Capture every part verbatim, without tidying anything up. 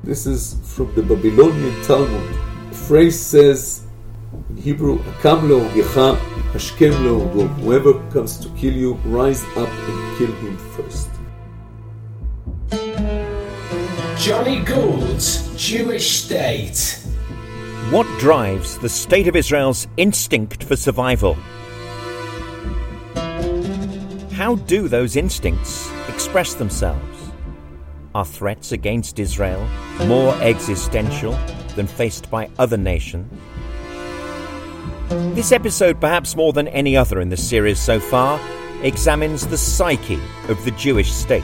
This is from the Babylonian Talmud. The phrase says in Hebrew, Akam le'orgecha, hashkem le'orgo. Whoever comes to kill you, rise up and kill him first. Johnny Gould's Jewish State. What drives the State of Israel's instinct for survival? How do those instincts express themselves? Are threats against Israel more existential than faced by other nations? This episode, perhaps more than any other in the series so far, examines the psyche of the Jewish state.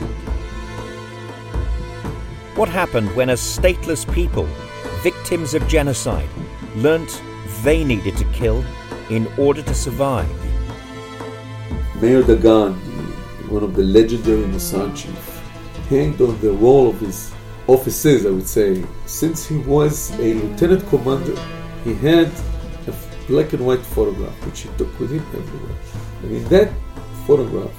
What happened when a stateless people, victims of genocide, learnt they needed to kill in order to survive? Meir Dagan, one of the legendary Mossad chiefs, hanged on the wall of his offices, I would say. Since he was a lieutenant commander, he had a black and white photograph which he took with him everywhere. And in that photograph,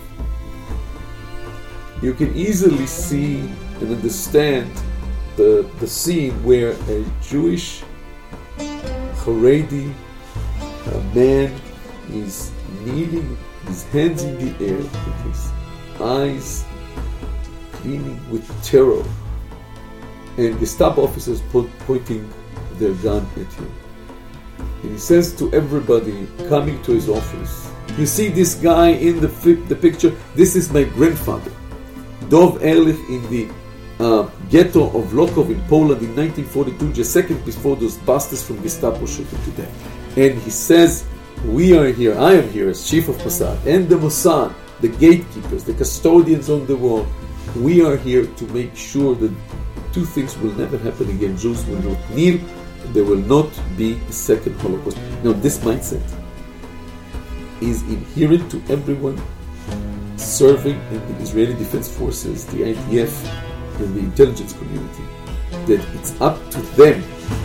you can easily see and understand the, the scene where a Jewish Haredi a man is kneeling, his hands in the air, with his eyes gleaming with terror, and the staff officers po- pointing their gun at him. And he says to everybody coming to his office, you see this guy in the fi- the picture? This is my grandfather, Dov Ehrlich, in the uh, ghetto of Lwów in Poland in nineteen forty-two, just seconds before those bastards from Gestapo shot him to death. And he says, we are here, I am here as chief of Mossad, and the Mossad, the gatekeepers, the custodians on the wall, we are here to make sure that two things will never happen again. Jews will not kneel, and there will not be a second Holocaust. Now, this mindset is inherent to everyone serving in the Israeli Defense Forces, the I D F, and the intelligence community, that it's up to them.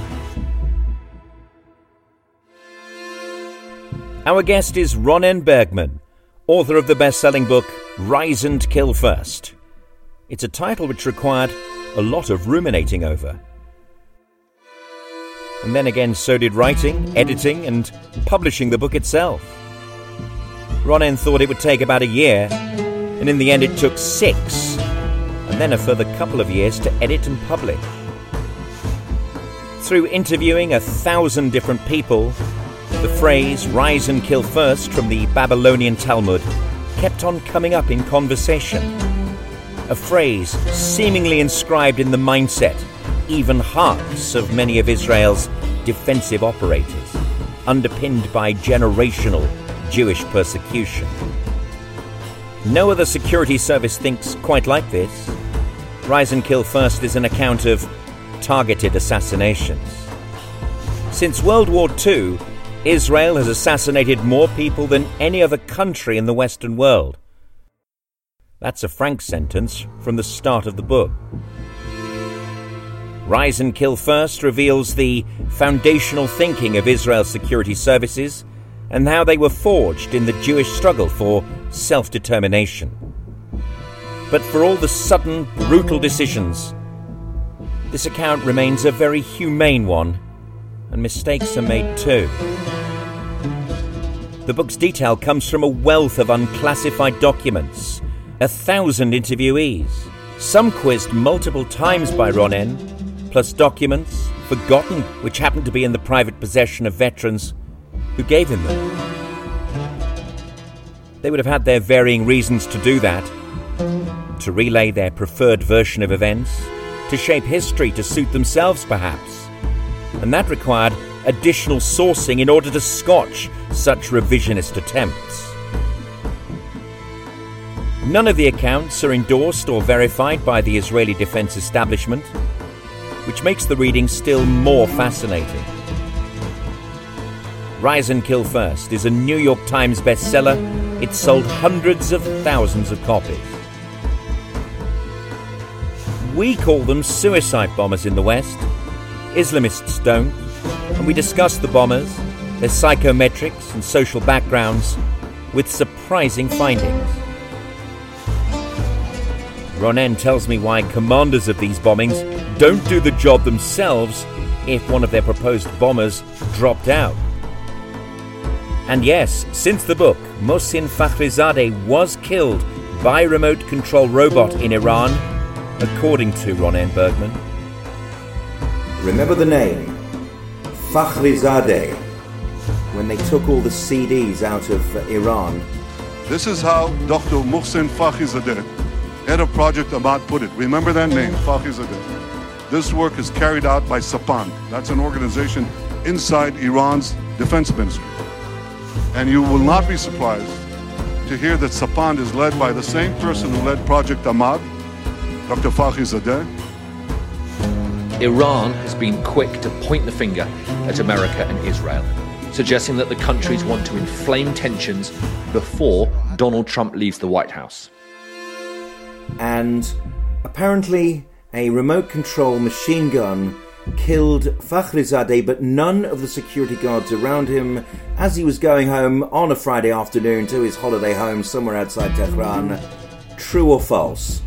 Our guest is Ronen Bergman, author of the best-selling book Rise and Kill First. It's a title which required a lot of ruminating over. And then again, so did writing, editing, and publishing the book itself. Ronen thought it would take about a year, and in the end it took six, and then a further couple of years to edit and publish. Through interviewing a thousand different people, the phrase "rise and kill first" from the Babylonian Talmud kept on coming up in conversation. A phrase seemingly inscribed in the mindset, even hearts, of many of Israel's defensive operators, underpinned by generational Jewish persecution. No other security service thinks quite like this. Rise and Kill First is an account of targeted assassinations. Since World War Two, Israel has assassinated more people than any other country in the Western world. That's a frank sentence from the start of the book. Rise and Kill First reveals the foundational thinking of Israel's security services and how they were forged in the Jewish struggle for self-determination. But for all the sudden, brutal decisions, this account remains a very humane one, and mistakes are made too. The book's detail comes from a wealth of unclassified documents, a thousand interviewees, some quizzed multiple times by Ronen, plus documents, forgotten, which happened to be in the private possession of veterans who gave him them. They would have had their varying reasons to do that, to relay their preferred version of events, to shape history to suit themselves perhaps, and that required additional sourcing in order to scotch such revisionist attempts. None of the accounts are endorsed or verified by the Israeli defense establishment, which makes the reading still more fascinating. Rise and Kill First is a New York Times bestseller. It sold hundreds of thousands of copies. We call them suicide bombers in the West. Islamists don't, and we discuss the bombers, their psychometrics and social backgrounds with surprising findings. Ronen tells me why commanders of these bombings don't do the job themselves if one of their proposed bombers dropped out. And yes, since the book, Mohsin Fakhrizadeh was killed by remote control robot in Iran, according to Ronen Bergman. Remember the name, Fakhrizadeh, when they took all the C Ds out of uh, Iran. This is how Doctor Mohsin Fakhrizadeh, head of Project Ahmad, put it. Remember that name, Fakhrizadeh. This work is carried out by Sapand. That's an organization inside Iran's defense ministry. And you will not be surprised to hear that Sapand is led by the same person who led Project Ahmad, Doctor Fakhrizadeh. Iran has been quick to point the finger at America and Israel, suggesting that the countries want to inflame tensions before Donald Trump leaves the White House. And apparently a remote control machine gun killed Fakhrizadeh, but none of the security guards around him as he was going home on a Friday afternoon to his holiday home somewhere outside Tehran. True or false?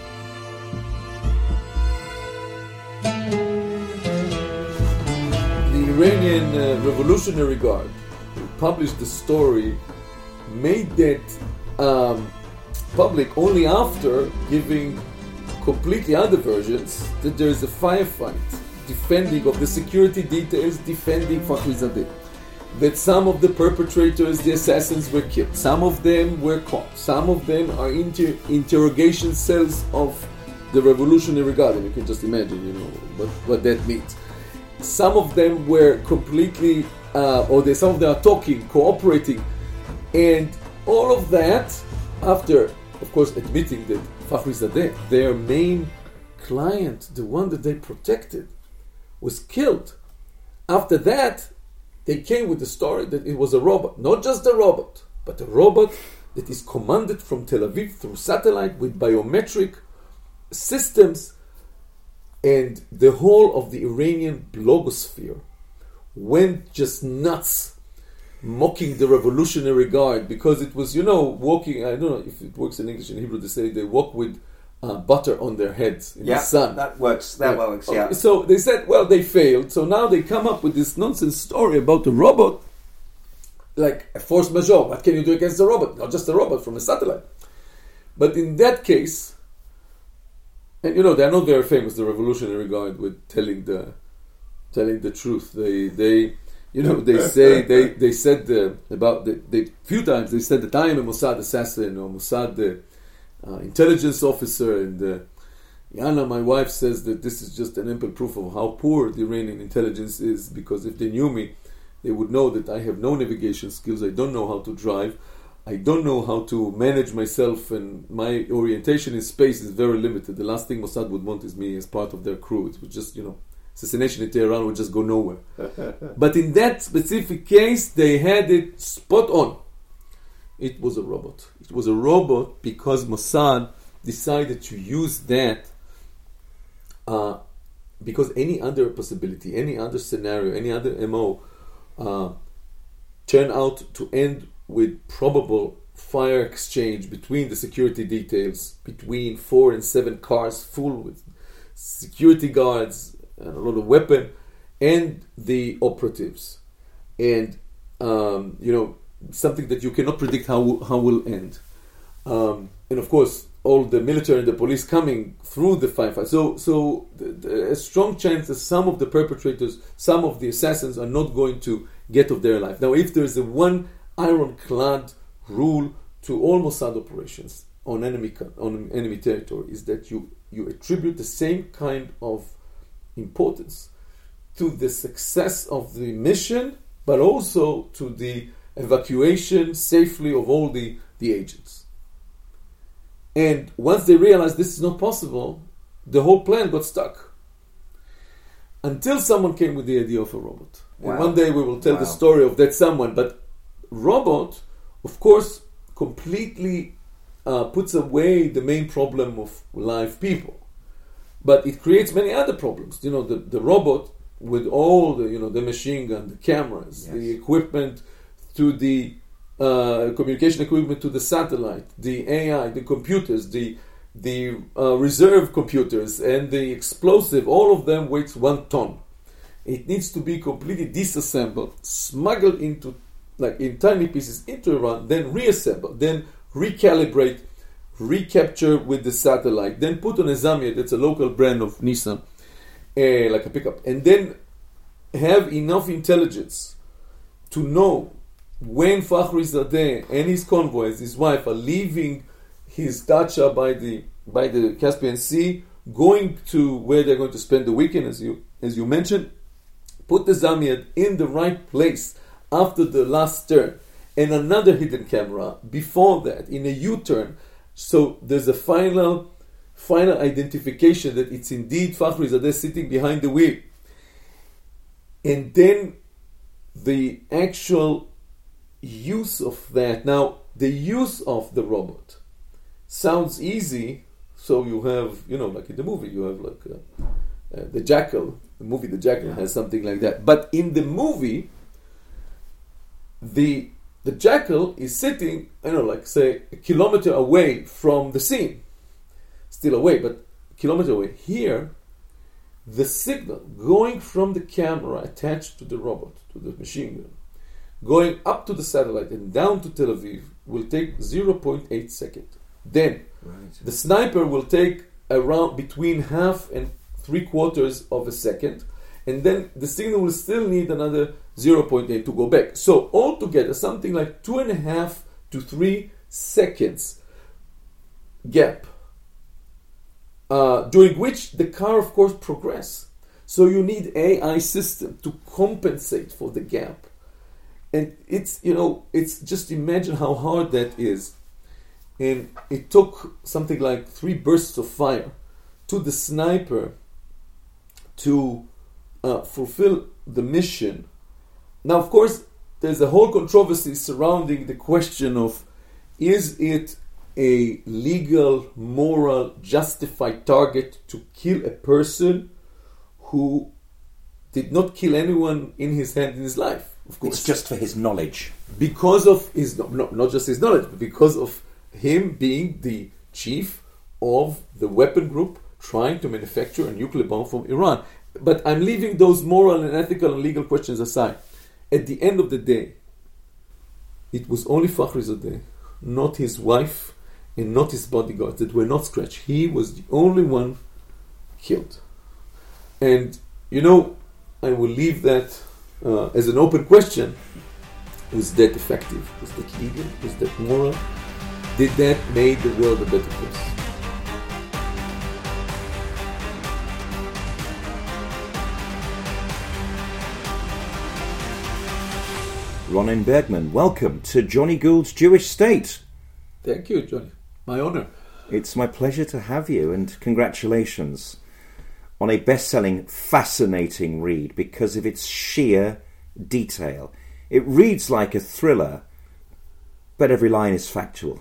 The Iranian uh, Revolutionary Guard, who published the story, made that um, public only after giving completely other versions that there is a firefight defending of the security details, defending Fakhrizadeh. That some of the perpetrators, the assassins, were killed. Some of them were caught. Some of them are in inter- interrogation cells of the Revolutionary Guard. And you can just imagine, you know, what, what that means. Some of them were completely, uh, or they, some of them are talking, cooperating. And all of that, after, of course, admitting that Fakhrizadeh, their main client, the one that they protected, was killed. After that, they came with the story that it was a robot. Not just a robot, but a robot that is commanded from Tel Aviv through satellite with biometric systems. And the whole of the Iranian blogosphere went just nuts, mocking the Revolutionary Guard, because it was, you know, walking, I don't know if it works in English and Hebrew, they say they walk with uh, butter on their heads in yeah, the sun. that works, that yeah. works, yeah. Okay, so they said, well, they failed, so now they come up with this nonsense story about a robot, like a force majeure. What can you do against a robot? Not just a robot from a satellite. But in that case, and you know, they are not very famous, the Revolutionary Guard, with telling the telling the truth. They, they you know, they say, they, they said the, about, the, they few times they said that I am a Mossad assassin or Mossad uh, uh, intelligence officer, and uh, Yana, my wife, says that this is just an ample proof of how poor the Iranian intelligence is, because if they knew me, they would know that I have no navigation skills, I don't know how to drive, I don't know how to manage myself, and my orientation in space is very limited. The last thing Mossad would want is me as part of their crew. It would just, you know, assassination in Tehran would just go nowhere. But in that specific case, they had it spot on. It was a robot. It was a robot because Mossad decided to use that uh, because any other possibility, any other scenario, any other M O uh, turned out to end with probable fire exchange between the security details, between four and seven cars full with security guards, and a lot of weapon, and the operatives. And, um, you know, something that you cannot predict how how will end. Um, and of course, all the military and the police coming through the firefight. So, so the, the, a strong chance that some of the perpetrators, some of the assassins are not going to get off their life. Now, if there is a one ironclad rule to all Mossad operations on enemy on enemy territory, is that you, you attribute the same kind of importance to the success of the mission, but also to the evacuation safely of all the, the agents. And once they realized this is not possible, the whole plan got stuck. Until someone came with the idea of a robot. Wow. And one day we will tell wow. the story of that someone. But robot, of course, completely uh, puts away the main problem of live people. But it creates many other problems. You know, the, the robot with all the, you know, the machine gun, the cameras, yes. the equipment to the uh, communication equipment to the satellite, the A I, the computers, the the uh, reserve computers and the explosive, all of them weighs one ton. It needs to be completely disassembled, smuggled into, like in tiny pieces into Iran, then reassembled, then recalibrate, recapture with the satellite, then put on a Zamiad, that's a local brand of Nissan, uh, like a pickup, and then have enough intelligence to know when Fakhrizadeh and his convoys, his wife, are leaving his dacha by the by the Caspian Sea, going to where they're going to spend the weekend, as you as you mentioned, put the Zamiad in the right place after the last turn, and another hidden camera before that in a U-turn, so there's a final final identification that it's indeed Fakhrizadeh sitting behind the wheel. And then the actual use of that. Now, the use of the robot sounds easy. So you have, you know, like in the movie, you have like uh, uh, the Jackal. The movie The Jackal has something like that. But in the movie, the the Jackal is sitting, I don't know, like say a kilometer away from the scene. Still away, but a kilometer away. Here, the signal going from the camera attached to the robot, to the machine gun, going up to the satellite and down to Tel Aviv will take zero point eight seconds. Then right. the sniper will take around between half and three quarters of a second, and then the signal will still need another zero point eight to go back. So altogether, something like two and a half to three seconds gap. Uh, during which the car, of course, progress. So you need A I system to compensate for the gap. And it's, you know, it's just imagine how hard that is. And it took something like three bursts of fire to the sniper to uh, fulfill the mission. Now, of course, there's a whole controversy surrounding the question of, is it a legal, moral, justified target to kill a person who did not kill anyone in his hand in his life? Of course, it's just for his knowledge. Because of his, no, not just his knowledge, but because of him being the chief of the weapon group trying to manufacture a nuclear bomb from Iran. But I'm leaving those moral and ethical and legal questions aside. At the end of the day, it was only Fakhrizadeh, not his wife, and not his bodyguards that were not scratched. He was the only one killed. And, you know, I will leave that uh, as an open question. Was that effective? Was that legal? Was that moral? Did that make the world a better place? Ronen Bergman, welcome to Johnny Gould's Jewish State. Thank you, Johnny. My honor. It's my pleasure to have you, and congratulations on a best-selling, fascinating read because of its sheer detail. It reads like a thriller, but every line is factual.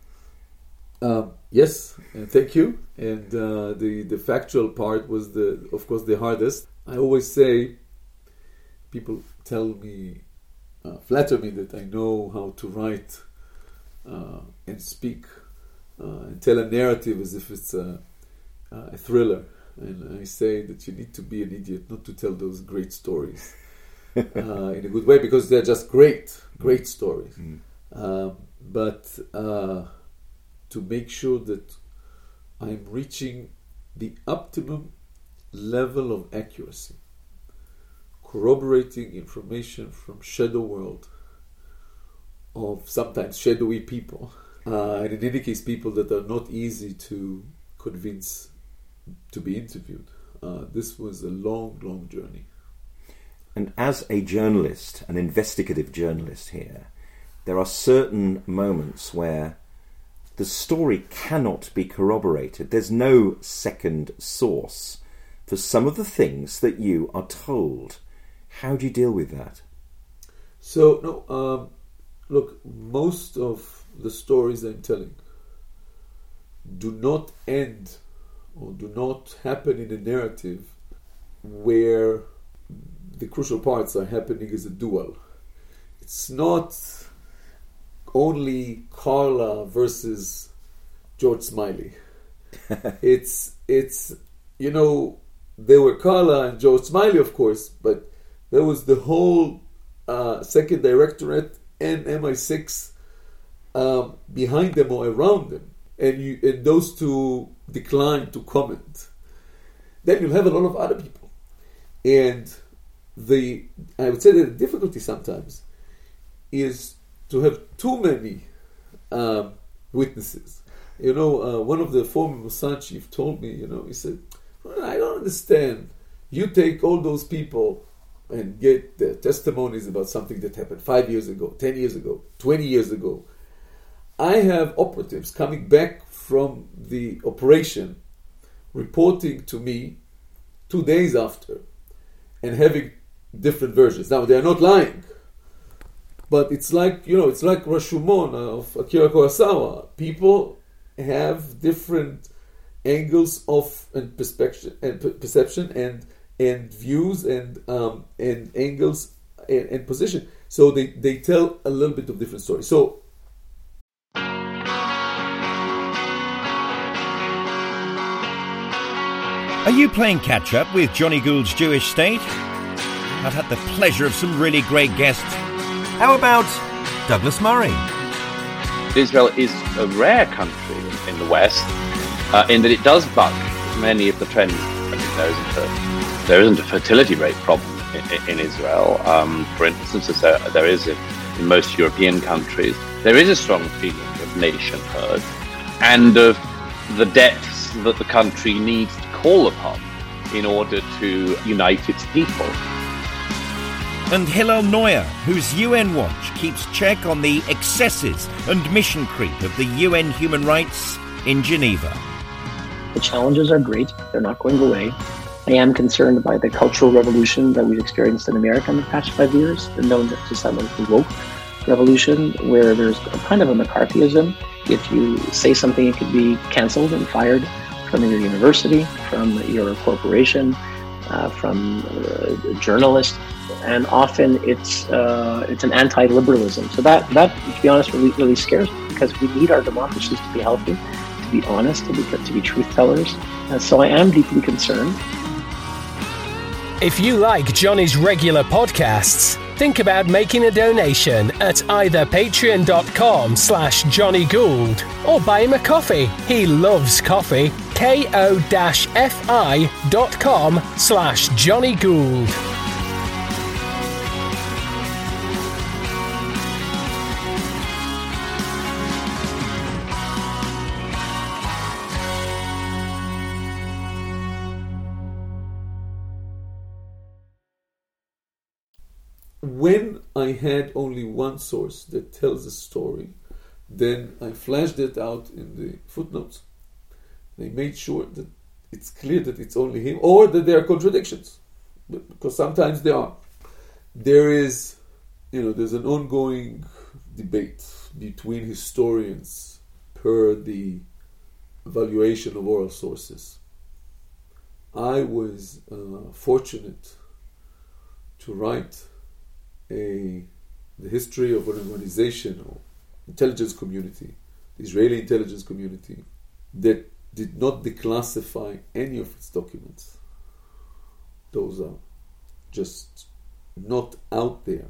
Uh, yes, and thank you. And uh, the the factual part was the, of course, the hardest. I always say, people tell me, uh, flatter me that I know how to write uh, and speak uh, and tell a narrative as if it's a, a thriller. And I say that you need to be an idiot not to tell those great stories uh, in a good way, because they're just great, great stories. Mm. Uh, but uh, to make sure that I'm reaching the optimum level of accuracy, corroborating information from shadow world of sometimes shadowy people, uh, and in any case people that are not easy to convince to be interviewed. Uh, this was a long, long journey. And as a journalist, an investigative journalist here, there are certain moments where the story cannot be corroborated. There's no second source for some of the things that you are told. How do you deal with that? So, no, um, look, most of the stories I'm telling do not end or do not happen in a narrative where the crucial parts are happening as a duel. It's not only Carla versus George Smiley. it's it's you know, there were Carla and George Smiley, of course, but there was the whole uh, Second Directorate and M I six um, behind them or around them, and you and those two declined to comment. Then you'll have a lot of other people, and the I would say that the difficulty sometimes is to have too many um, witnesses. You know, uh, one of the former Mossad chief told me, you know, he said, I don't understand. You take all those people and get their testimonies about something that happened five years ago, ten years ago, twenty years ago. I have operatives coming back from the operation reporting to me two days after and having different versions. Now, they are not lying, but it's like, you know, it's like Rashomon of Akira Kurosawa. People have different angles of and perspective and perception and and views and um, and angles and, and position. So they, they tell a little bit of different stories. So are you playing catch up with Johnny Gould's Jewish State? I've had the pleasure of some really great guests. How about Douglas Murray? Israel is a rare country in the West uh, in that it does buck many of the trends. I mean, there isn't a, there isn't a fertility rate problem in, in Israel. Um, for instance, as there, there is in, in most European countries, there is a strong feeling of nationhood and of the depths that the country needs to call upon in order to unite its people. And Hillel Neuer, whose U N Watch keeps check on the excesses and mission creep of the U N human rights in Geneva. The challenges are great. They're not going away. I am concerned by the cultural revolution that we've experienced in America in the past five years, known to some as the woke revolution, where there's a kind of a McCarthyism. If you say something, it could be canceled and fired from your university, from your corporation, uh, from uh, a journalist. And often it's uh, it's an anti-liberalism. So that, that, to be honest, really, really scares me, because we need our democracies to be healthy, to be honest, to be, to be truth tellers. And so I am deeply concerned. If you like Johnny's regular podcasts, think about making a donation at either patreon.com slash Johnny Gould or buy him a coffee. He loves coffee. ko-fi.com slash Johnny Gould. when I had only one source that tells a story, then I flashed it out in the footnotes. They made sure that it's clear that it's only him, or that there are contradictions, because sometimes there are. There is, you know, there's an ongoing debate between historians per the evaluation of oral sources. I was uh, fortunate to write a the history of an organization or intelligence community, the Israeli intelligence community, that did not declassify any of its documents. Those are just not out there.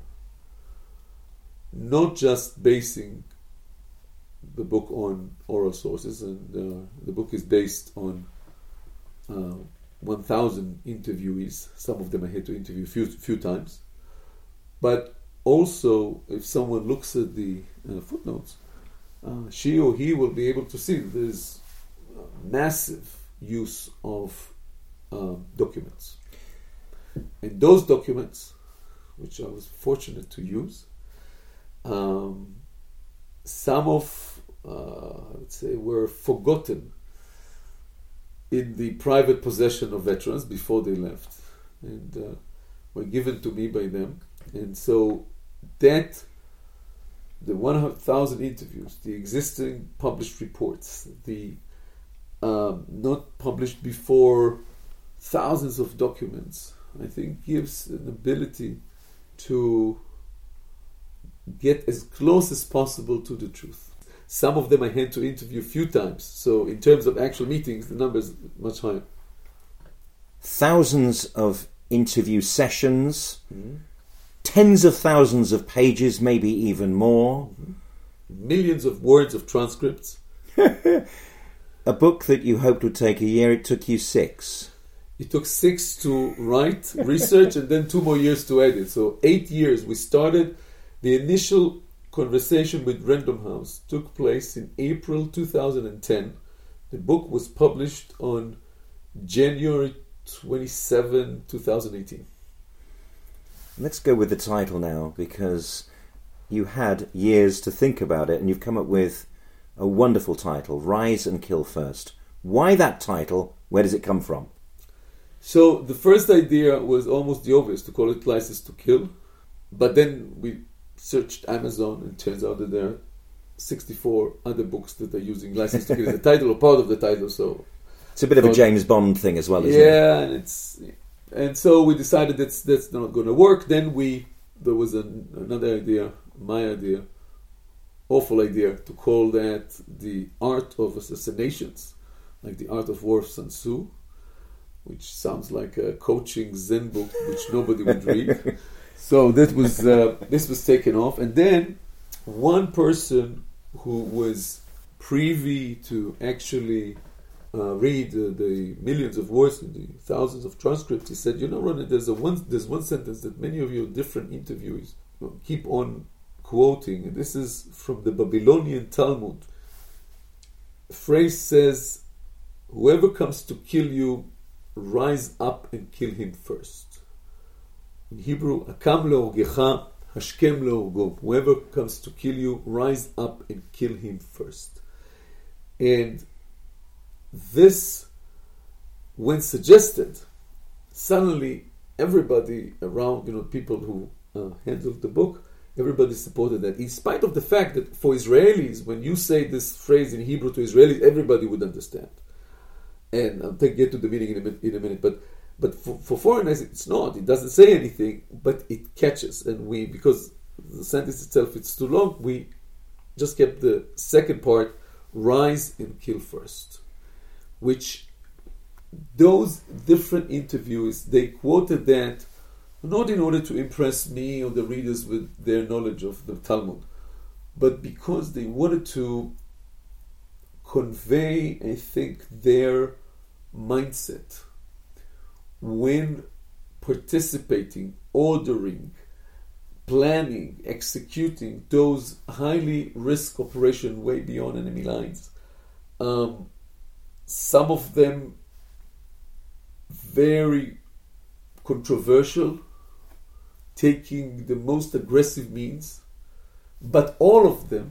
Not just basing the book on oral sources, and uh, the book is based on uh, one thousand interviewees. Some of them I had to interview a few, few times. But also, if someone looks at the uh, footnotes, uh, she or he will be able to see that there's massive use of uh, documents. And those documents, which I was fortunate to use, um, some of, uh, I would say, were forgotten in the private possession of veterans before they left, and uh, were given to me by them. And so that, the one thousand interviews, the existing published reports, the um, not published before thousands of documents, I think gives an ability to get as close as possible to the truth. some of them I had to interview a few times. So in terms of actual meetings, the number is much higher. Thousands of interview sessions, mm-hmm. tens of thousands of pages, maybe even more. Mm-hmm. Millions of words of transcripts. A book that you hoped would take a year, it took you six. It took six to write, research, and then two more years to edit. So eight years. We started, the initial conversation with Random House took place in April two thousand ten. The book was published on January twenty-seventh, twenty eighteen. Let's go with the title now, because you had years to think about it and you've come up with a wonderful title, Rise and Kill First. Why that title? Where does it come from? So the first idea was almost the obvious, to call it License to Kill. But then we searched Amazon and it turns out that there are sixty-four other books that are using License to Kill as a title or part of the title. So it's a bit of a James Bond thing as well, isn't yeah, it? Yeah, and it's and so we decided that's that's not going to work. Then we there was an, another idea, my idea, awful idea, to call that The Art of Assassinations, like The Art of War of Sun Tzu, which sounds like a coaching Zen book which nobody would read. So that was uh, this was taken off, and then one person who was privy to actually uh, read uh, the millions of words and the thousands of transcripts, he said, "You know, Ronnie, there's a one there's one sentence that many of your different interviewees keep on quoting, and this is from the Babylonian Talmud. The phrase says, 'Whoever comes to kill you, rise up and kill him first.' In Hebrew, Akam le'orgecha, hashkem le'orgo. Whoever comes to kill you, rise up and kill him first." And this, when suggested, suddenly everybody around, you know, people who uh, handled the book, everybody supported that, in spite of the fact that for Israelis, when you say this phrase in Hebrew to Israelis, everybody would understand. And I'll take, get to the meaning in a, minute, in a minute, but but for, for foreigners, it's not. It doesn't say anything, but it catches. And we, because the sentence itself is too long, we just kept the second part, rise and kill first, which those different interviews, they quoted that not in order to impress me or the readers with their knowledge of the Talmud, but because they wanted to convey, I think, their mindset when participating, ordering, planning, executing those highly risk operations way beyond enemy lines. Um, some of them very controversial, taking the most aggressive means, but all of them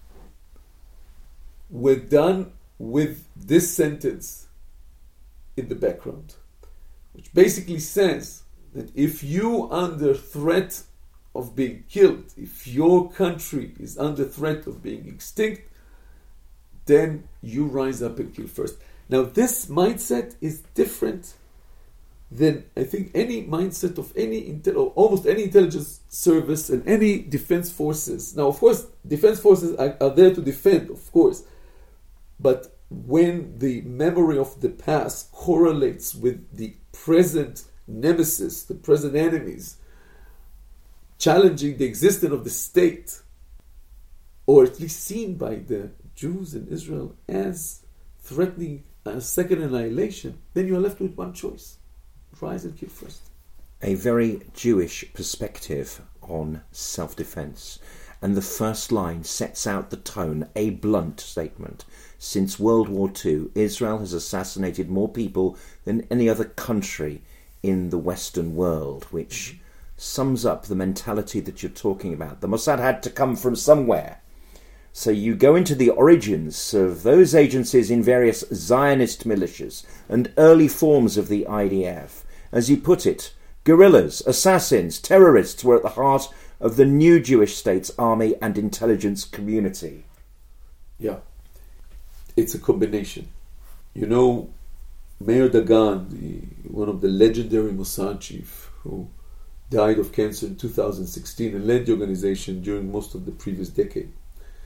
were done with this sentence in the background, which basically says that if you are under threat of being killed, if your country is under threat of being extinct, then you rise up and kill first. Now, this mindset is different than, I think, any mindset of any intel, or almost any intelligence service and any defense forces. Now, of course, defense forces are, are there to defend, of course, but when the memory of the past correlates with the present nemesis, the present enemies, challenging the existence of the state, or at least seen by the Jews in Israel as threatening a second annihilation, then you are left with one choice: rise and kill first. A very Jewish perspective on self-defense. And the first line sets out the tone, a blunt statement. Since World War Two, Israel has assassinated more people than any other country in the Western world, which sums up the mentality that you're talking about. The Mossad had to come from somewhere. So you go into the origins of those agencies in various Zionist militias and early forms of the I D F. As you put it, guerrillas, assassins, terrorists were at the heart of the new Jewish state's army and intelligence community. Yeah, it's a combination. You know, Meir Dagan, the, one of the legendary Mossad chief who died of cancer in two thousand sixteen and led the organization during most of the previous decade,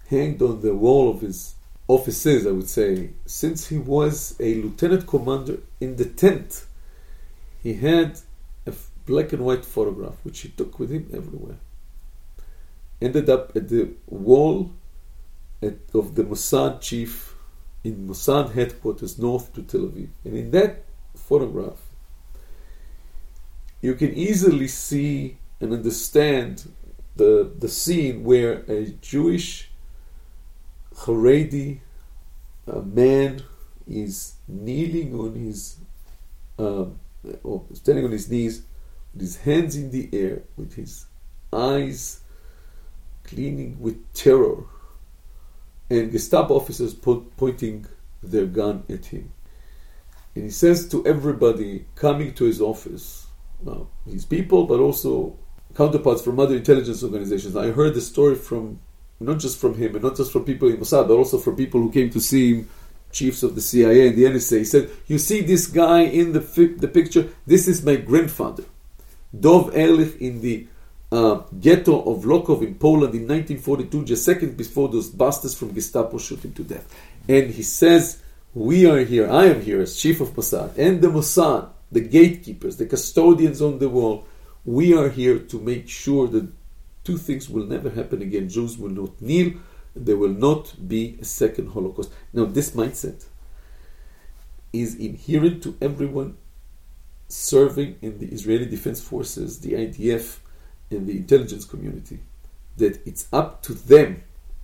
hanged on the wall of his offices, I would say, since he was a lieutenant commander in the tent. He had a black and white photograph, which he took with him everywhere. Ended up at the wall at, of the Mossad chief in Mossad headquarters north to Tel Aviv. And in that photograph, you can easily see and understand the, the scene where a Jewish Haredi a man is kneeling on his um, or standing on his knees with his hands in the air, with his eyes gleaming with terror, and Gestapo officers po- pointing their gun at him. And he says to everybody coming to his office, uh, his people, but also counterparts from other intelligence organizations. I heard the story from, not just from him, and not just from people in Mossad, but also from people who came to see him, chiefs of the C I A and the N S A. He said, you see this guy in the fi- the picture? This is my grandfather. Dov Ehrlich in the uh, ghetto of Lwów in Poland in nineteen forty-two, just seconds before those bastards from Gestapo shoot him to death. And he says, we are here, I am here as chief of Mossad, and the Mossad, the gatekeepers, the custodians on the wall, we are here to make sure that two things will never happen again. Jews will not kneel, there will not be a second Holocaust. Now, this mindset is inherent to everyone serving in the Israeli Defense Forces, the I D F, and the intelligence community, that it's up to them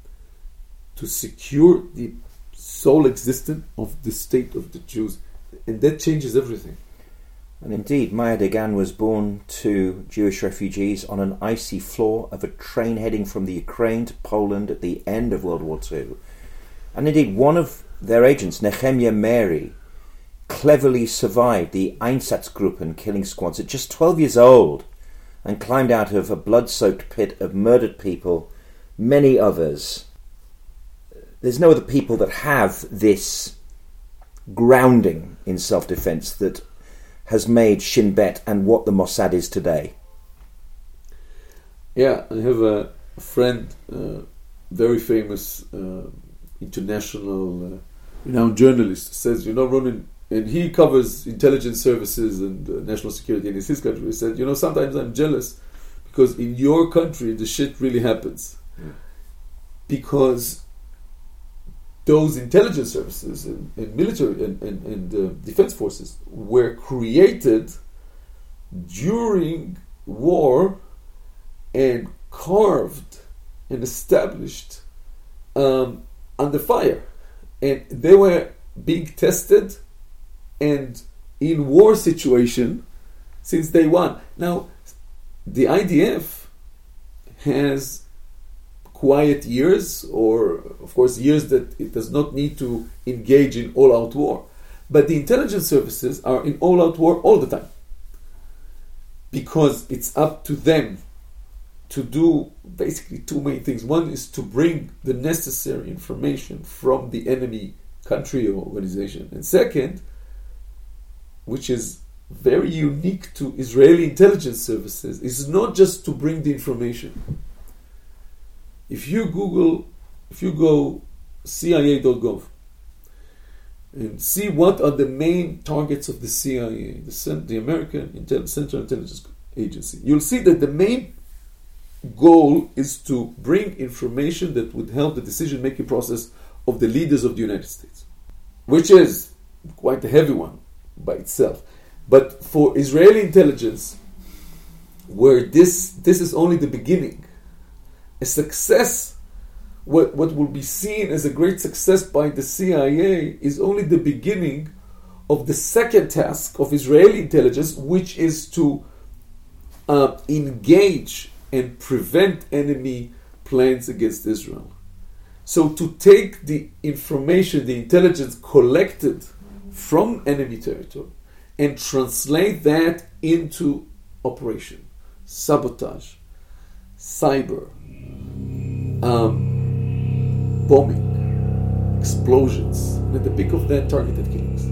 to secure the sole existence of the state of the Jews. And that changes everything. And indeed, Maya Dagan was born to Jewish refugees on an icy floor of a train heading from the Ukraine to Poland at the end of World War Two. And indeed, one of their agents, Nehemiah Mary, cleverly survived the Einsatzgruppen killing squads at just twelve years old and climbed out of a blood-soaked pit of murdered people, many others. There's no other people that have this grounding in self-defense that has made Shin Bet and what the Mossad is today. Yeah, I have a friend, uh, very famous uh, international uh, renowned journalist, says, you know, Ronan, and he covers intelligence services and uh, national security in his country. He said, you know, sometimes I'm jealous because in your country the shit really happens. Yeah. Because those intelligence services and, and military and, and, and uh, defense forces were created during war and carved and established um, under fire. And they were being tested and in war situation since day one. Now, the I D F has quiet years, or of course years that it does not need to engage in all-out war. But the intelligence services are in all-out war all the time, because it's up to them to do basically two main things. One is to bring the necessary information from the enemy country or organization. And second, which is very unique to Israeli intelligence services, is not just to bring the information. If you Google, if you go C I A dot gov and see what are the main targets of the C I A, the, Cent- the American Intel- Central Intelligence Agency, you'll see that the main goal is to bring information that would help the decision-making process of the leaders of the United States, which is quite a heavy one by itself. But for Israeli intelligence, where this this is only the beginning, a success, what, what will be seen as a great success by the C I A is only the beginning of the second task of Israeli intelligence, which is to uh, engage and prevent enemy plans against Israel. So to take the information, the intelligence collected from enemy territory and translate that into operation, sabotage, cyber, um, bombing, explosions, and at the peak of that, targeted killings.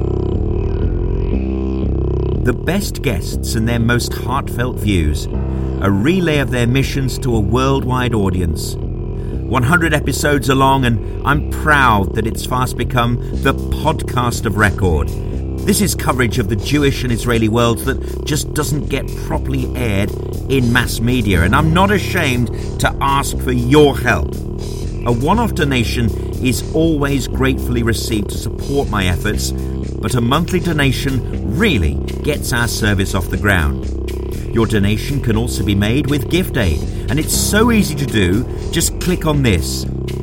The best guests and their most heartfelt views a relay of their missions to a worldwide audience. one hundred episodes are long, and I'm proud that it's fast become the podcast of record. This is coverage of the Jewish and Israeli worlds that just doesn't get properly aired in mass media, and I'm not ashamed to ask for your help. A one-off donation is always gratefully received to support my efforts, but a monthly donation really gets our service off the ground. Your donation can also be made with Gift Aid, and it's so easy to do. Just click on this,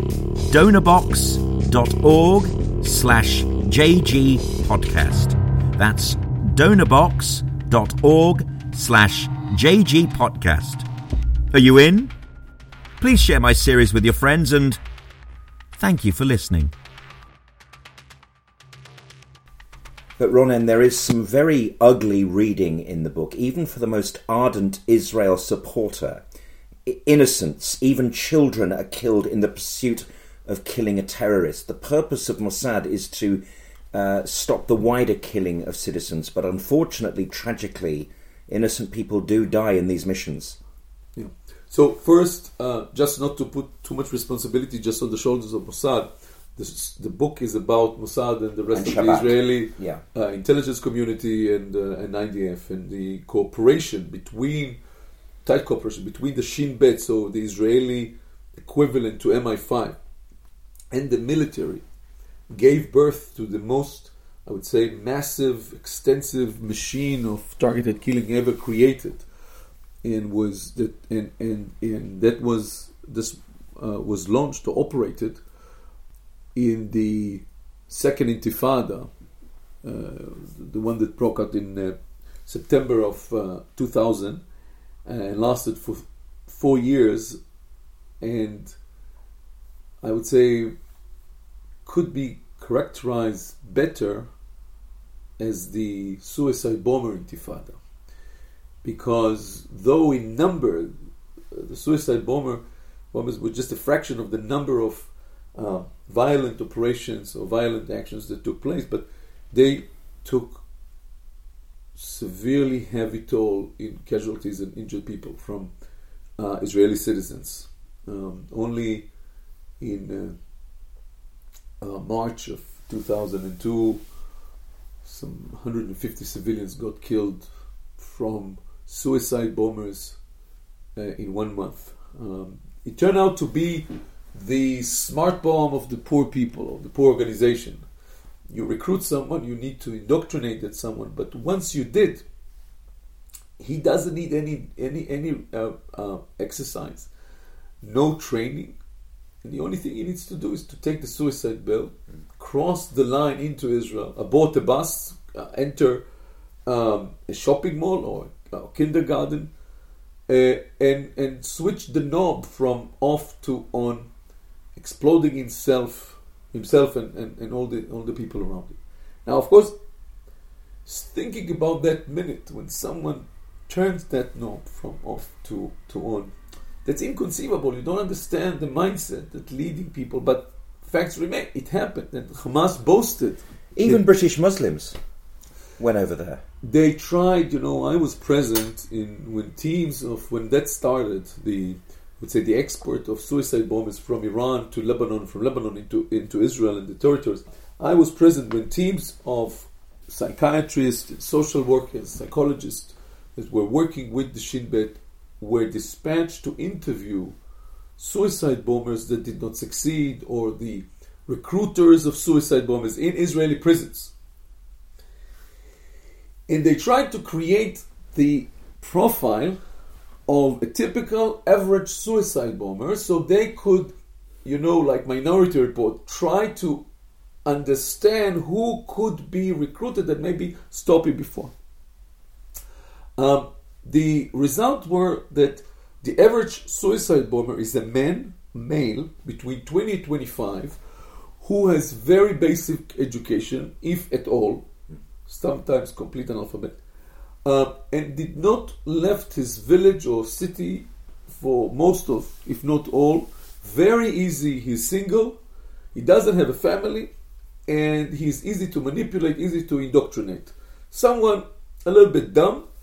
donorbox.org slash JG podcast. That's donorbox.org slash JG podcast. Are you in? Please share my series with your friends, and thank you for listening. But Ronen, there is some very ugly reading in the book, even for the most ardent Israel supporter. Innocents, even children, are killed in the pursuit of killing a terrorist. The purpose of Mossad is to uh, stop the wider killing of citizens, but unfortunately, tragically, innocent people do die in these missions. Yeah. So first, uh, just not to put too much responsibility just on the shoulders of Mossad, This, the book is about Mossad and the rest and of the Israeli yeah. uh, intelligence community and uh, and I D F, and the cooperation between, tight cooperation between the Shin Bet, so the Israeli equivalent to M I five, and the military, gave birth to the most, I would say, massive, extensive machine of targeted killing ever created, and was that and and, and that was this uh, was launched or operated in the second Intifada, uh, the one that broke out in uh, September of uh, two thousand and lasted for four years, and I would say could be characterized better as the suicide bomber Intifada, because though in number the suicide bomber bombers were just a fraction of the number of Uh, violent operations or violent actions that took place, but they took severely heavy toll in casualties and injured people from uh, Israeli citizens. Um, only in uh, uh, March of two thousand two, some one hundred fifty civilians got killed from suicide bombers uh, in one month. Um, it turned out to be the smart bomb of the poor people, of the poor organization. You recruit someone, you need to indoctrinate that someone, but once you did, he doesn't need any any any uh, uh, exercise, no training, and the only thing he needs to do is to take the suicide bell, cross the line into Israel, aboard a bus, uh, enter um, a shopping mall or a kindergarten, uh, and and switch the knob from off to on, exploding himself, himself and, and, and all the all the people around him. Now, of course, thinking about that minute when someone turns that knob from off to, to on, that's inconceivable. You don't understand the mindset that leading people, but facts remain. It happened, and Hamas boasted. Even that British Muslims went over there. They tried, you know, I was present in when teams of, when that started, the would say the export of suicide bombers from Iran to Lebanon, from Lebanon into, into Israel and the territories. I was present when teams of psychiatrists, social workers, psychologists that were working with the Shin Bet were dispatched to interview suicide bombers that did not succeed, or the recruiters of suicide bombers in Israeli prisons. And they tried to create the profile of a typical average suicide bomber, so they could, you know, like Minority Report, try to understand who could be recruited and maybe stop it before. Um, the result were that the average suicide bomber is a man, male, between twenty and twenty-five, who has very basic education, if at all, sometimes complete analphabet, uh, and did not left his village or city for most of, if not all. Very easy, he's single, he doesn't have a family, and he's easy to manipulate, easy to indoctrinate. Someone a little bit dumb,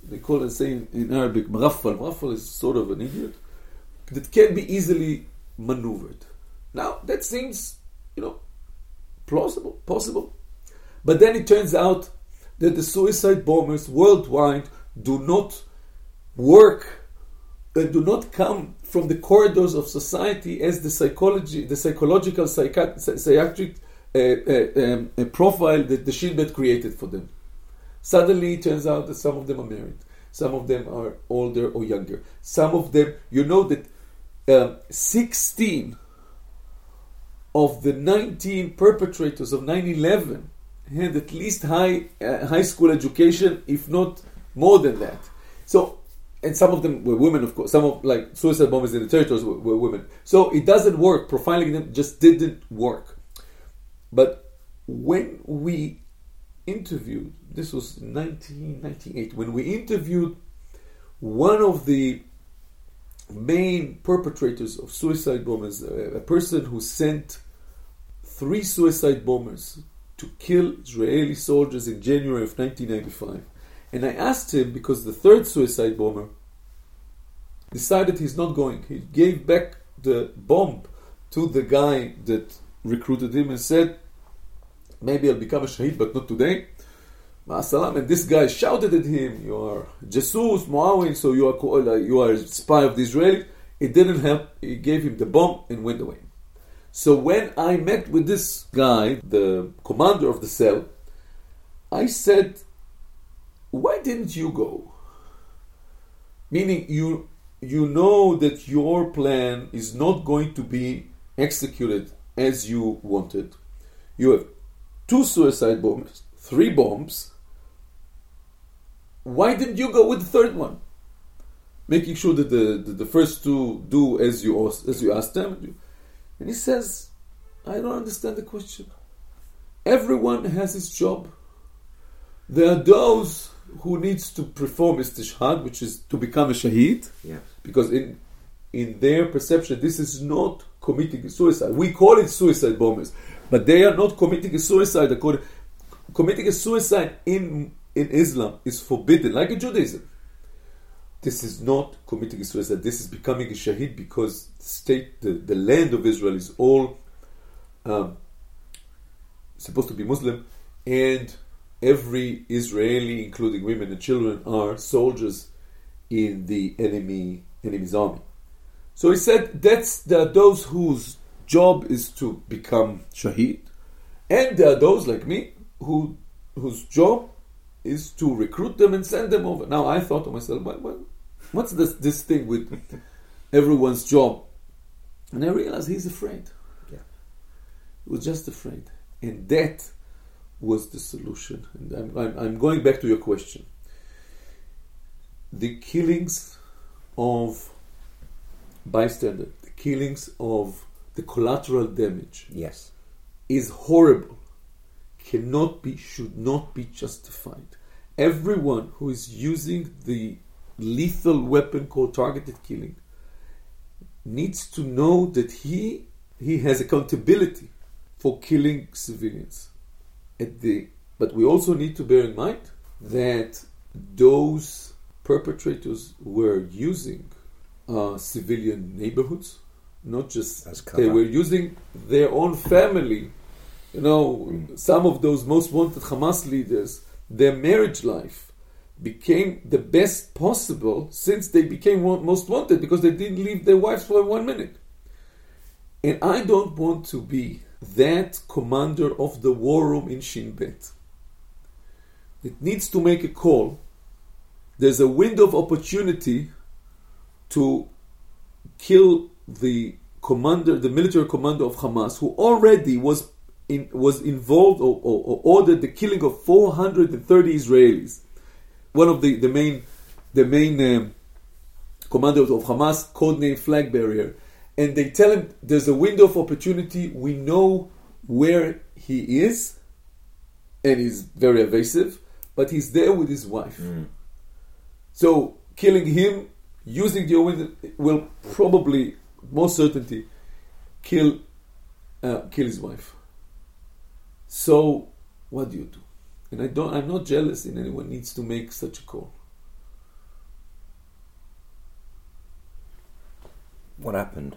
they call it, say in, in Arabic, mughaffal. Mughaffal is sort of an idiot that can be easily maneuvered. Now, that seems, you know, plausible, possible. But then it turns out that the suicide bombers worldwide do not work and do not come from the corridors of society as the psychology, the psychological, psychiatric, psychiatric uh, uh, um, uh, profile that the Shin Bet created for them. Suddenly, it turns out that some of them are married, some of them are older or younger, some of them, you know that uh, sixteen of the nineteen perpetrators of nine eleven had at least high uh, high school education, if not more than that. So, and some of them were women, of course. Some of, like, suicide bombers in the territories were, were women. So it doesn't work. Profiling them just didn't work. But when we interviewed, this was nineteen ninety-eight, when we interviewed one of the main perpetrators of suicide bombers, a, a person who sent three suicide bombers to kill Israeli soldiers in January of nineteen ninety-five. And I asked him, because the third suicide bomber decided he's not going. He gave back the bomb to the guy that recruited him and said, maybe I'll become a shaheed, but not today. Ma'asalam. And this guy shouted at him, you are Jesus, Muawin, so you are, you are a spy of the Israelis. It didn't help. He gave him the bomb and went away. So when I met with this guy, the commander of the cell, I said, why didn't you go? Meaning you you know that your plan is not going to be executed as you wanted. You have two suicide bombs, three bombs. Why didn't you go with the third one? Making sure that the, the, the first two do as you as you asked them. And he says, I don't understand the question. Everyone has his job. There are those who needs to perform istishhad, which is to become a shaheed. Yes. Because in in their perception, this is not committing a suicide. We call it suicide bombers, but they are not committing a suicide. According, committing a suicide in in Islam is forbidden, like in Judaism. This is not committing a suicide. This is becoming a shaheed, because the state, the, the land of Israel is all um, supposed to be Muslim, and every Israeli, including women and children, are soldiers in the enemy enemy's army. So he said that's there are those whose job is to become shaheed, and there are those like me who whose job is to recruit them and send them over. Now I thought to myself, well, well, what's this this thing with everyone's job? And I realized he's afraid. Yeah. He was just afraid, and that was the solution. And I'm, I'm, I'm going back to your question. The killings of bystanders, the killings of the collateral damage, yes, is horrible. Cannot be, should not be justified. Everyone who is using the lethal weapon called targeted killing needs to know that he he has accountability for killing civilians. At the, but we also need to bear in mind that those perpetrators were using uh, civilian neighborhoods, not just as cover. They were using their own family. You know, mm. some of those most wanted Hamas leaders, their marriage life became the best possible since they became most wanted, because they didn't leave their wives for one minute. And I don't want to be that commander of the war room in Shin Bet. It needs to make a call. There's a window of opportunity to kill the commander, the military commander of Hamas, who already was in, was involved or, or, or ordered the killing of four hundred thirty Israelis. One of the, the main the main um, commanders of Hamas, codename Flag Bearer. And they tell him there's a window of opportunity. We know where he is, and he's very evasive, but he's there with his wife. Mm. So killing him, using the window, will probably, most certainty, kill uh, kill his wife. So what do you do? And I don't. I'm not jealous in anyone needs to make such a call. What happened?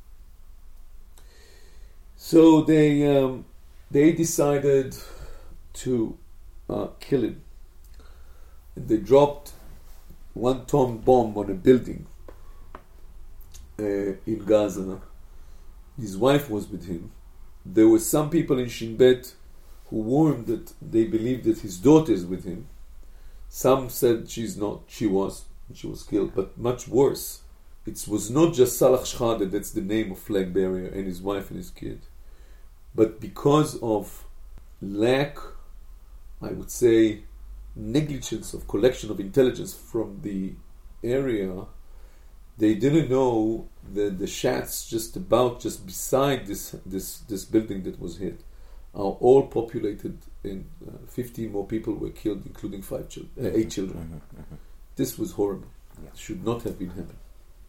So they um, they decided to uh, kill him. They dropped one ton bomb on a building uh, in Gaza. His wife was with him. There were some people in Shin Bet who warned that they believed that his daughter is with him. Some said she's not. She was. She was killed. But much worse, it was not just Salah Shehadeh, that's the name of flag bearer, and his wife and his kid. But because of lack, I would say, negligence of collection of intelligence from the area, they didn't know that the shats just about, just beside this this this building that was hit, are all populated, and uh, fifteen more people were killed, including five children, uh, eight children. Mm-hmm, mm-hmm. This was horrible. Yeah. It should not have been happening.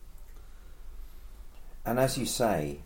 And as you say,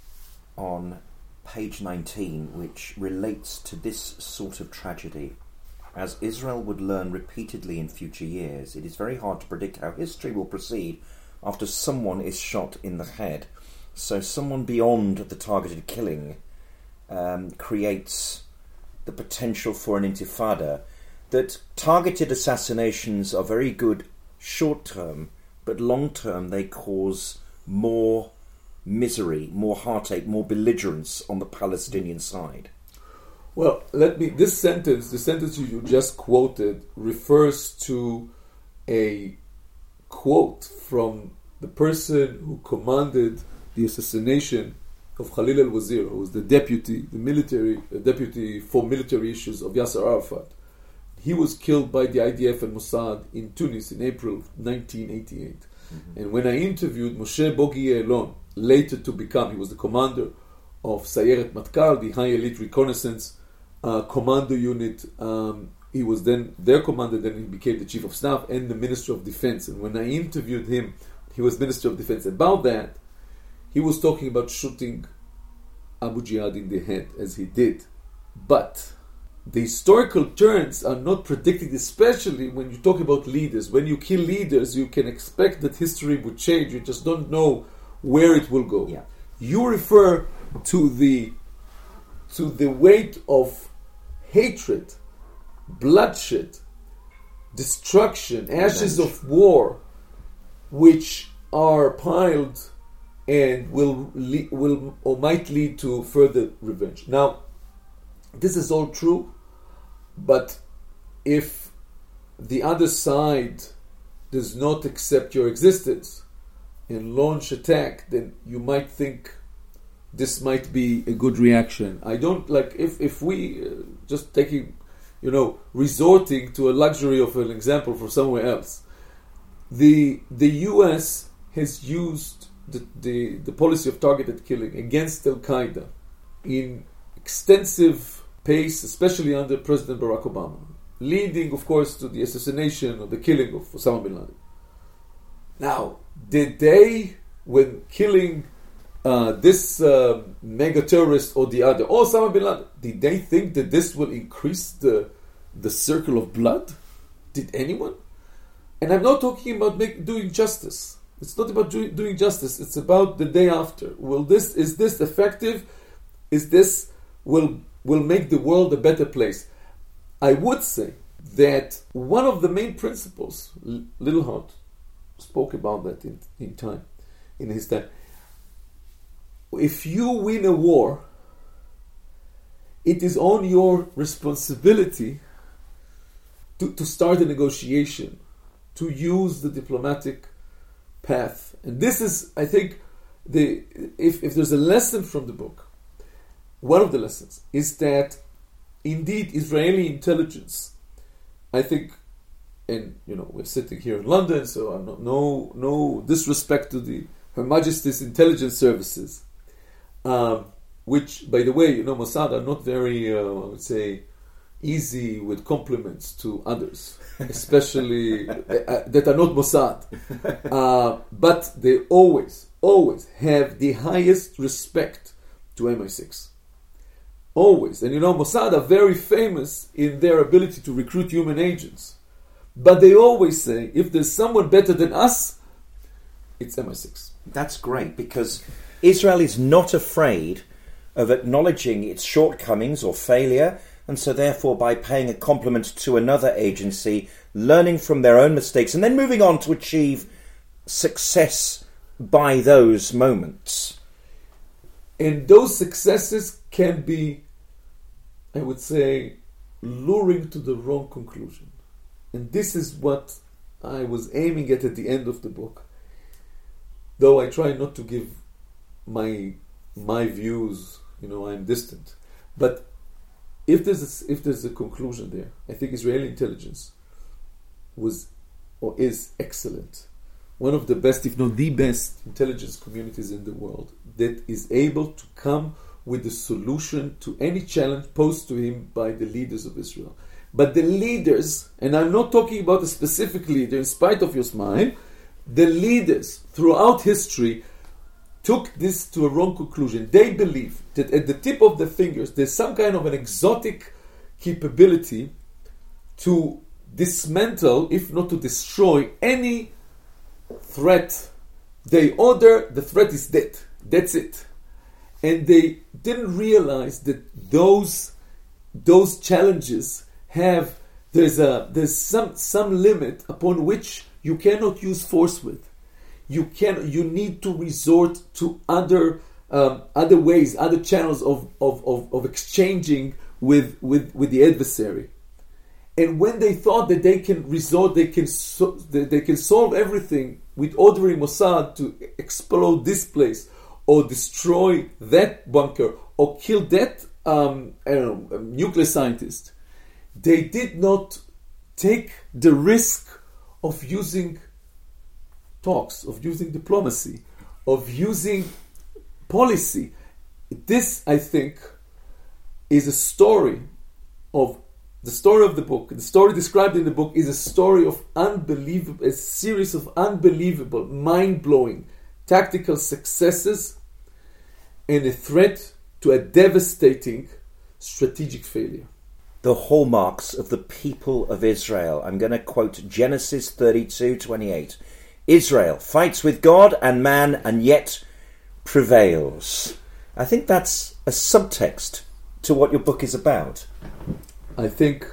on page nineteen, which relates to this sort of tragedy, as Israel would learn repeatedly in future years, it is very hard to predict how history will proceed after someone is shot in the head. So someone beyond the targeted killing um, creates the potential for an intifada. That targeted assassinations are very good short term, but long term they cause more misery, more heartache, more belligerence on the Palestinian side. Well, let me, this sentence, the sentence you just quoted, refers to a quote from the person who commanded the assassination of Khalil al-Wazir, who was the deputy, the military uh, deputy for military issues of Yasser Arafat. He was killed by the I D F and Mossad in Tunis in April nineteen eighty-eight. Mm-hmm. And when I interviewed Moshe Bogi Ya'alon, later to become, he was the commander of Sayeret Matkal, the high elite reconnaissance uh, commando unit. Um, he was then their commander, then he became the chief of staff and the Minister of Defense. And when I interviewed him, he was Minister of Defense. About that, he was talking about shooting Abu Jihad in the head, as he did. But the historical turns are not predicted, especially when you talk about leaders. When you kill leaders, you can expect that history would change. You just don't know where it will go. Yeah. You refer to the to the weight of hatred, bloodshed, destruction, ashes of war, which are piled and will le- will or might lead to further revenge. Now, this is all true, but if the other side does not accept your existence and launch attack, then you might think this might be a good reaction. I don't like if if we uh, just taking, you know, resorting to a luxury of an example from somewhere else. The the U S has used the the, the policy of targeted killing against Al Qaeda in extensive pace, especially under President Barack Obama, leading, of course, to the assassination or the killing of Osama bin Laden. Now, did they, when killing uh, this uh, mega terrorist or the other, or Osama bin Laden, did they think that this will increase the the circle of blood? Did anyone? And I'm not talking about make, doing justice. It's not about doing, doing justice. It's about the day after. Will this is this effective? Is this will will make the world a better place? I would say that one of the main principles, Little Hart spoke about that in, in time, in his time. If you win a war, it is on your responsibility to, to start a negotiation, to use the diplomatic path. And this is, I think, the if, if there's a lesson from the book, one of the lessons is that indeed Israeli intelligence, I think, and you know, we're sitting here in London, so I'm not no no disrespect to the Her Majesty's intelligence services, um, which, by the way, you know, Mossad are not very, uh, I would say, easy with compliments to others, especially uh, that are not Mossad. Uh, but they always, always have the highest respect to M I six. Always. And you know, Mossad are very famous in their ability to recruit human agents. But they always say, if there's someone better than us, it's M I six. That's great, because Israel is not afraid of acknowledging its shortcomings or failure, and so therefore by paying a compliment to another agency, learning from their own mistakes, and then moving on to achieve success by those moments. And those successes can be, I would say, luring to the wrong conclusion. And this is what I was aiming at at the end of the book. Though I try not to give my my views, you know, I'm distant. But if there's a, if there's a conclusion there, I think Israeli intelligence was or is excellent. One of the best, if not the best, intelligence communities in the world that is able to come with a solution to any challenge posed to him by the leaders of Israel. But the leaders, and I'm not talking about a specific leader, in spite of your smile, the leaders throughout history took this to a wrong conclusion. They believe that at the tip of their fingers there's some kind of an exotic capability to dismantle, if not to destroy, any threat. They order, the threat is dead. That's it. And they didn't realize that those those challenges have there's a there's some some limit upon which you cannot use force with. You can you need to resort to other um, other ways, other channels of of, of, of exchanging with, with, with the adversary. And when they thought that they can resort, they can so, they, they can solve everything with ordering Mossad to explode this place, or destroy that bunker, or kill that um, I don't know, nuclear scientist, they did not take the risk of using talks, of using diplomacy, of using policy. This, I think, is a story of the story of the book. The story described in the book is a story of unbelievable, a series of unbelievable, mind-blowing tactical successes and a threat to a devastating strategic failure. The hallmarks of the people of Israel. I'm going to quote Genesis thirty-two twenty-eight. Israel fights with God and man and yet prevails. I think that's a subtext to what your book is about. I think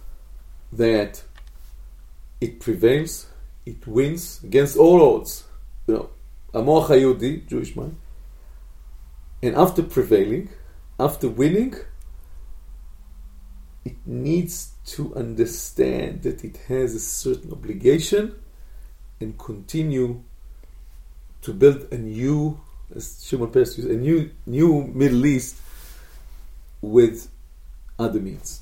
that it prevails, it wins against all odds. You know, Amoach HaYehudi, Jewish mind. And after prevailing, after winning, it needs to understand that it has a certain obligation and continue to build a new, as Shimon Peres used, a new, new Middle East with other means.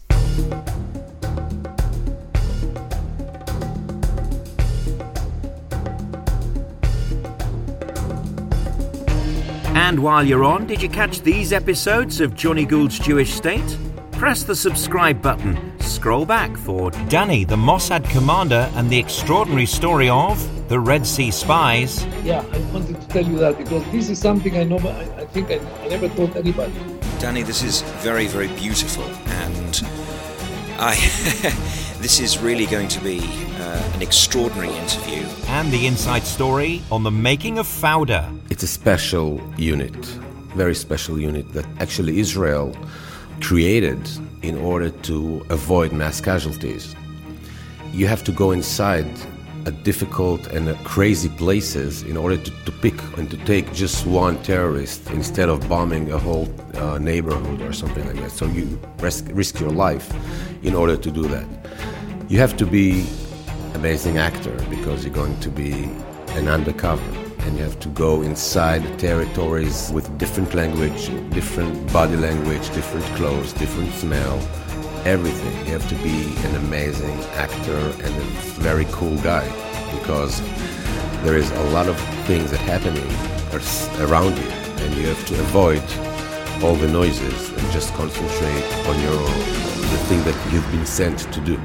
And while you're on, did you catch these episodes of Johnny Gould's Jewish State? Press the subscribe button, scroll back for Danny, the Mossad commander, and the extraordinary story of the Red Sea Spies. Yeah, I wanted to tell you that because this is something I know, I, I think I, I never told anybody. Danny, this is very, very beautiful, and I this is really going to be uh, an extraordinary interview. And the inside story on the making of Fauda. It's a special unit, very special unit that actually Israel created in order to avoid mass casualties. You have to go inside a difficult and a crazy places in order to, to pick and to take just one terrorist instead of bombing a whole uh, neighborhood or something like that. So you risk, risk your life in order to do that. You have to be an amazing actor because you're going to be an undercover, and you have to go inside territories with different language, different body language, different clothes, different smell, everything. You have to be an amazing actor and a very cool guy, because there is a lot of things that are happening around you, and you have to avoid all the noises and just concentrate on your the thing that you've been sent to do.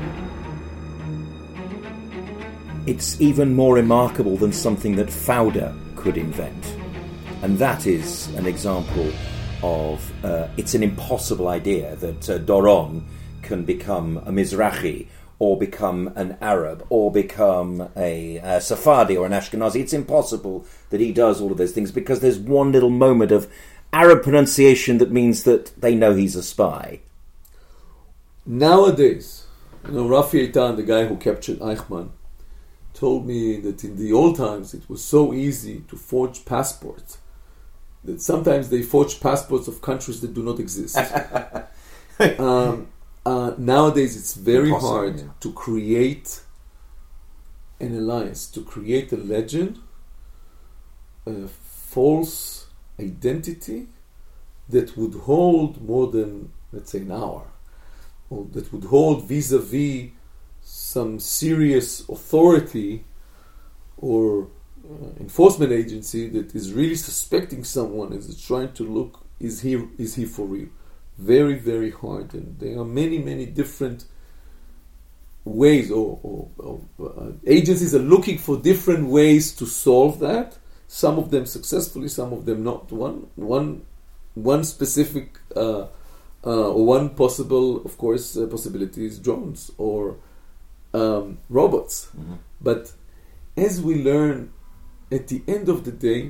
It's even more remarkable than something that Fauda could invent. And that is an example of, uh, it's an impossible idea that uh, Doron can become a Mizrahi, or become an Arab or become a, a Sephardi or an Ashkenazi. It's impossible that he does all of those things because there's one little moment of Arab pronunciation that means that they know he's a spy. Nowadays, you know, Rafi Eitan, the guy who captured Eichmann, told me that in the old times it was so easy to forge passports that sometimes they forge passports of countries that do not exist. um, uh, nowadays it's very Impossible, hard yeah. to create an alliance, to create a legend, a false identity that would hold more than, let's say, an hour, or that would hold vis-a-vis some serious authority or uh, enforcement agency that is really suspecting someone, is trying to look, is he is he for real? Very, very hard. And there are many, many different ways, or, or, or uh, agencies are looking for different ways to solve that. Some of them successfully, some of them not. One, one, one specific uh, uh, or one possible, of course, uh, possibility is drones or um, robots. Mm-hmm. But as we learn, at the end of the day,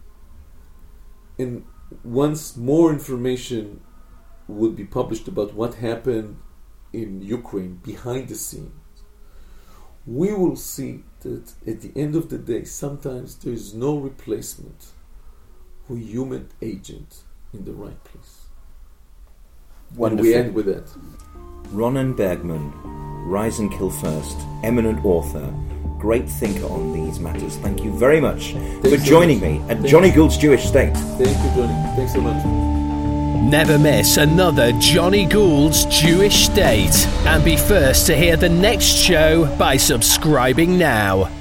and once more information would be published about what happened in Ukraine behind the scenes, we will see that at the end of the day, sometimes there is no replacement for a human agent in the right place. Wonderful. And we end with that. Ronen Bergman, Rise and Kill First, eminent author, great thinker on these matters. Thank you very much Thanks for so joining much. me at Thanks. Johnny Gould's Jewish State. Thank you, Johnny. Thanks so much. Never miss another Johnny Gould's Jewish State, and be first to hear the next show by subscribing now.